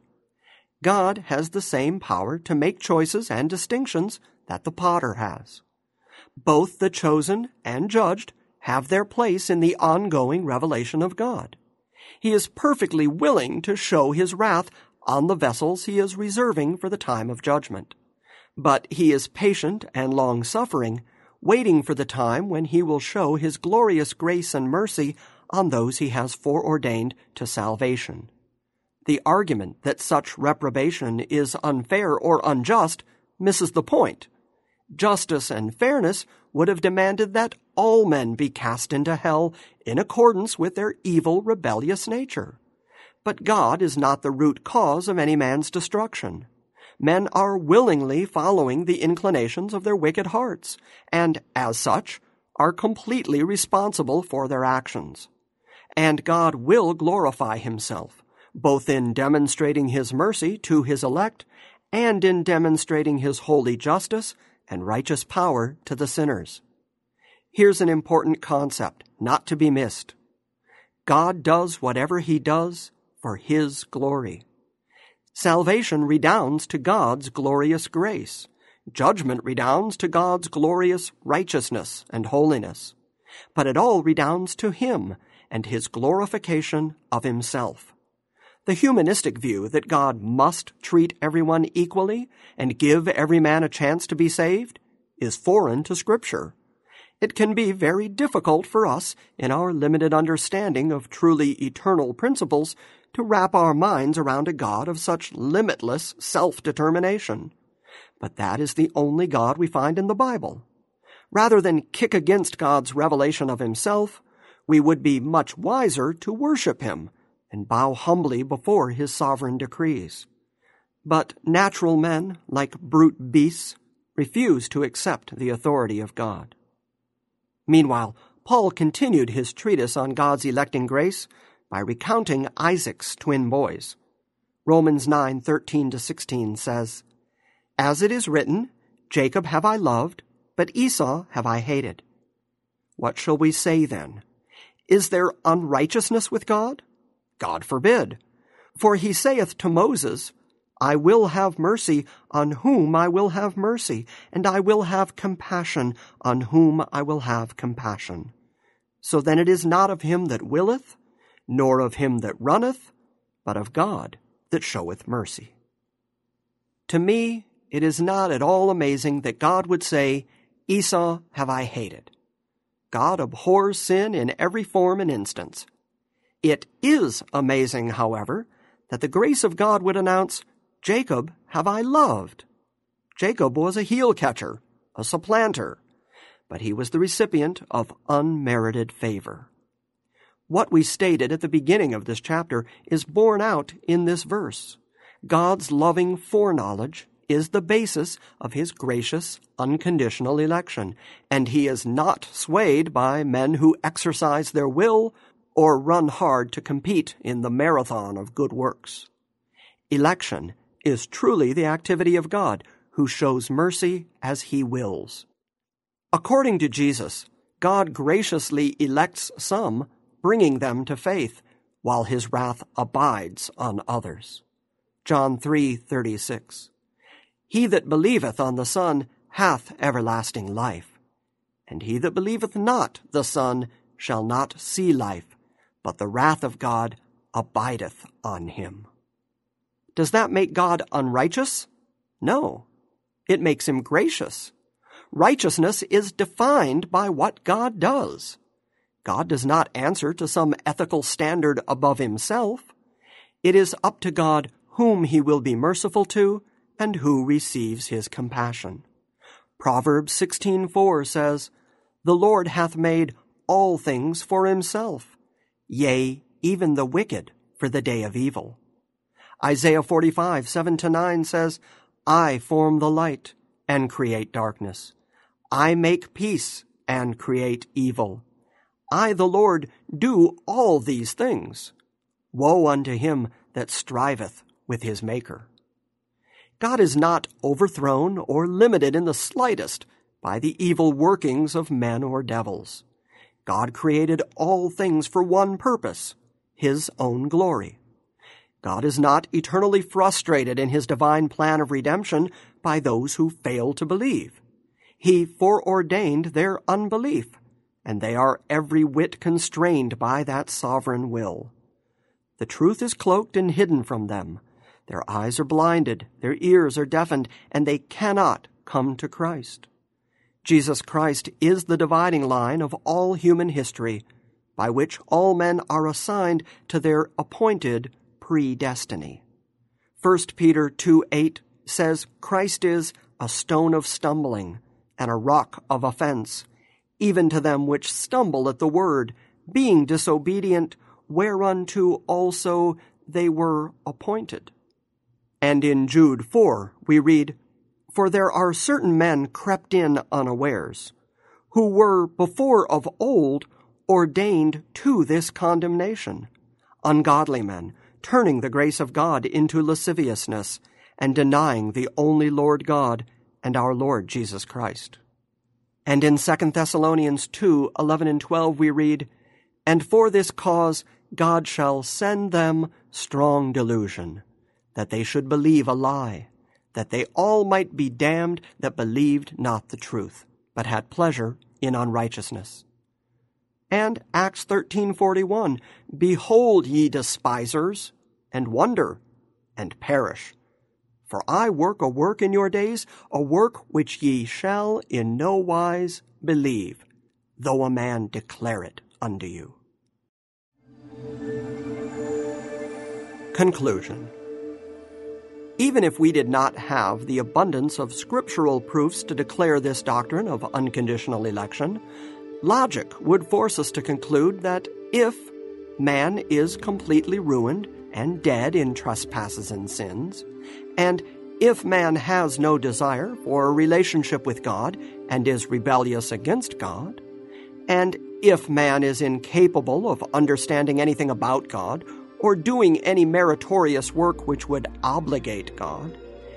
God has the same power to make choices and distinctions that the potter has. Both the chosen and judged have their place in the ongoing revelation of God. He is perfectly willing to show his wrath on the vessels he is reserving for the time of judgment. But he is patient and long-suffering, waiting for the time when he will show his glorious grace and mercy on those he has foreordained to salvation. The argument that such reprobation is unfair or unjust misses the point. Justice and fairness would have demanded that all men be cast into hell in accordance with their evil, rebellious nature. But God is not the root cause of any man's destruction. Men are willingly following the inclinations of their wicked hearts, and, as such, are completely responsible for their actions. And God will glorify himself, both in demonstrating his mercy to his elect and in demonstrating his holy justice and righteous power to the sinners. Here's an important concept, not to be missed. God does whatever he does for his glory. Salvation redounds to God's glorious grace. Judgment redounds to God's glorious righteousness and holiness. But it all redounds to him and his glorification of himself. The humanistic view that God must treat everyone equally and give every man a chance to be saved is foreign to Scripture. It can be very difficult for us, in our limited understanding of truly eternal principles, to wrap our minds around a God of such limitless self-determination. But that is the only God we find in the Bible. Rather than kick against God's revelation of himself, we would be much wiser to worship him and bow humbly before his sovereign decrees. But natural men, like brute beasts, refuse to accept the authority of God. Meanwhile, Paul continued his treatise on God's electing grace by recounting Isaac's twin boys. Romans nine thirteen to sixteen says, "As it is written, Jacob have I loved, but Esau have I hated. What shall we say then? Is there unrighteousness with God? God forbid. For he saith to Moses, I will have mercy on whom I will have mercy, and I will have compassion on whom I will have compassion. So then it is not of him that willeth, nor of him that runneth, but of God that showeth mercy." To me, it is not at all amazing that God would say, Esau have I hated. God abhors sin in every form and instance. It is amazing, however, that the grace of God would announce, Jacob have I loved. Jacob was a heel catcher, a supplanter, but he was the recipient of unmerited favor. What we stated at the beginning of this chapter is borne out in this verse. God's loving foreknowledge is the basis of his gracious, unconditional election, and he is not swayed by men who exercise their will or run hard to compete in the marathon of good works. Election is truly the activity of God, who shows mercy as he wills. According to Jesus, God graciously elects some, bringing them to faith, while his wrath abides on others. John three thirty-six. He that believeth on the Son hath everlasting life, and he that believeth not the Son shall not see life, but the wrath of God abideth on him. Does that make God unrighteous? No. It makes him gracious. Righteousness is defined by what God does. God does not answer to some ethical standard above himself. It is up to God whom he will be merciful to and who receives his compassion. Proverbs sixteen four says, The Lord hath made all things for himself, yea, even the wicked for the day of evil. Isaiah forty-five seven to nine says, I form the light and create darkness. I make peace and create evil. I, the Lord, do all these things. Woe unto him that striveth with his Maker. God is not overthrown or limited in the slightest by the evil workings of men or devils. God created all things for one purpose, his own glory. God is not eternally frustrated in his divine plan of redemption by those who fail to believe. He foreordained their unbelief, and they are every whit constrained by that sovereign will. The truth is cloaked and hidden from them. Their eyes are blinded, their ears are deafened, and they cannot come to Christ. Jesus Christ is the dividing line of all human history, by which all men are assigned to their appointed predestiny. First Peter two eight says, Christ is a stone of stumbling and a rock of offense, even to them which stumble at the word, being disobedient, whereunto also they were appointed. And in Jude four we read, For there are certain men crept in unawares, who were before of old ordained to this condemnation, ungodly men, turning the grace of God into lasciviousness, and denying the only Lord God and our Lord Jesus Christ. And in Second Thessalonians two eleven and twelve we read, And for this cause God shall send them strong delusion, that they should believe a lie, that they all might be damned that believed not the truth, but had pleasure in unrighteousness. And Acts thirteen forty-one, Behold, ye despisers, and wonder, and perish. For I work a work in your days, a work which ye shall in no wise believe, though a man declare it unto you. Conclusion. Even if we did not have the abundance of scriptural proofs to declare this doctrine of unconditional election, logic would force us to conclude that if man is completely ruined and dead in trespasses and sins, and if man has no desire for a relationship with God and is rebellious against God, and if man is incapable of understanding anything about God or doing any meritorious work which would obligate God,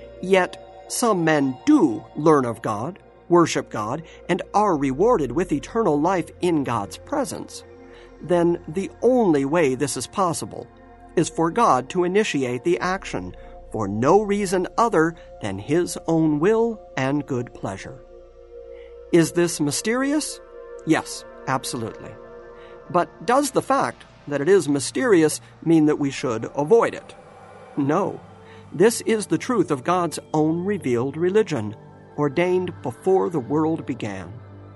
yet some men do learn of God, worship God, and are rewarded with eternal life in God's presence, then the only way this is possible is for God to initiate the action for no reason other than His own will and good pleasure. Is this mysterious? Yes, absolutely. But does the fact that it is mysterious mean that we should avoid it? No. This is the truth of God's own revealed religion, ordained before the world began.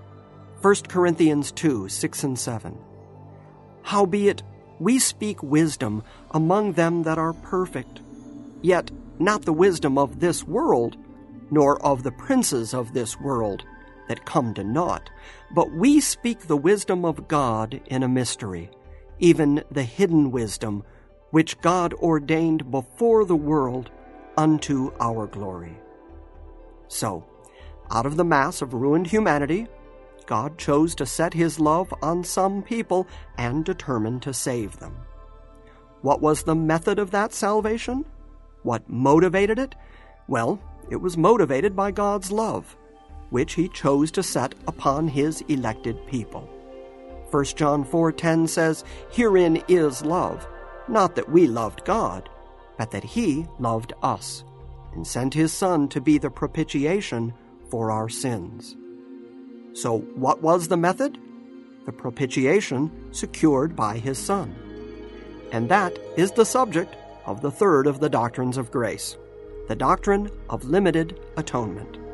First Corinthians two, six and seven. Howbeit, we speak wisdom among them that are perfect, yet not the wisdom of this world, nor of the princes of this world that come to naught, but we speak the wisdom of God in a mystery, even the hidden wisdom, which God ordained before the world unto our glory. So, out of the mass of ruined humanity, God chose to set His love on some people and determined to save them. What was the method of that salvation? What motivated it? Well, it was motivated by God's love, which He chose to set upon His elected people. First John four ten says, Herein is love, not that we loved God, but that He loved us, and sent His Son to be the propitiation for our sins. So what was the method? The propitiation secured by His Son. And that is the subject of the third of the doctrines of grace, the doctrine of limited atonement.